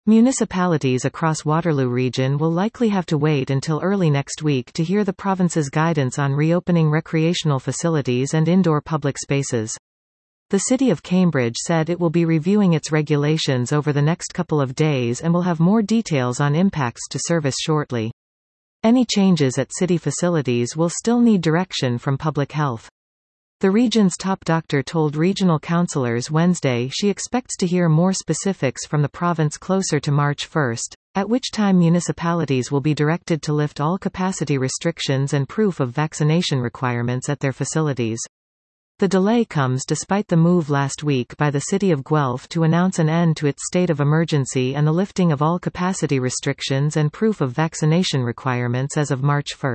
Municipalities across Waterloo Region will likely have to wait until early next week to hear the province's guidance on reopening recreational facilities and indoor public spaces. The City of Cambridge said it will be reviewing its regulations over the next couple of days and will have more details on impacts to service shortly. Any changes at city facilities will still need direction from public health. The region's top doctor told regional councillors Wednesday she expects to hear more specifics from the province closer to March 1, at which time municipalities will be directed to lift all capacity restrictions and proof of vaccination requirements at their facilities. The delay comes despite the move last week by the City of Guelph to announce an end to its state of emergency and the lifting of all capacity restrictions and proof of vaccination requirements as of March 1.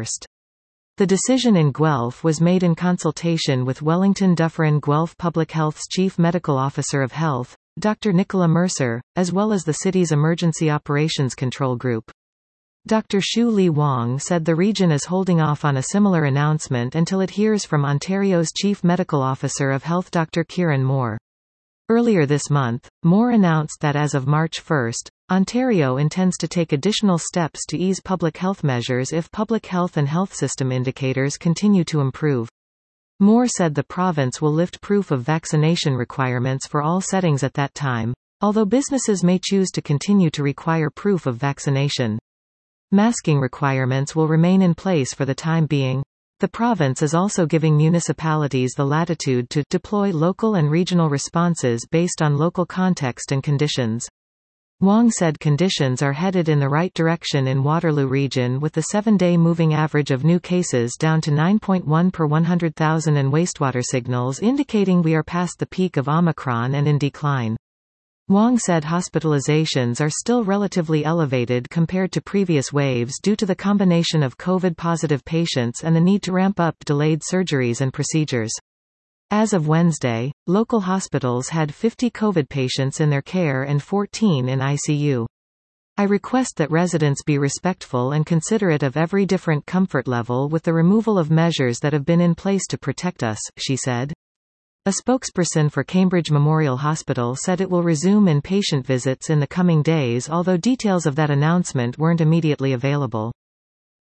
The decision in Guelph was made in consultation with Wellington Dufferin Guelph Public Health's Chief Medical Officer of Health, Dr. Nicola Mercer, as well as the city's Emergency Operations Control Group. Dr. Shu Li Wang said the region is holding off on a similar announcement until it hears from Ontario's Chief Medical Officer of Health Dr. Kieran Moore. Earlier this month, Moore announced that as of March 1, Ontario intends to take additional steps to ease public health measures if public health and health system indicators continue to improve. Moore said the province will lift proof of vaccination requirements for all settings at that time, although businesses may choose to continue to require proof of vaccination. Masking requirements will remain in place for the time being. The province is also giving municipalities the latitude to deploy local and regional responses based on local context and conditions. Wang said conditions are headed in the right direction in Waterloo Region, with the 7-day moving average of new cases down to 9.1 per 100,000 and wastewater signals indicating we are past the peak of Omicron and in decline. Wang said hospitalizations are still relatively elevated compared to previous waves due to the combination of COVID-positive patients and the need to ramp up delayed surgeries and procedures. As of Wednesday, local hospitals had 50 COVID patients in their care and 14 in ICU. I request that residents be respectful and considerate of every different comfort level with the removal of measures that have been in place to protect us, she said. A spokesperson for Cambridge Memorial Hospital said it will resume in-patient visits in the coming days, although details of that announcement weren't immediately available.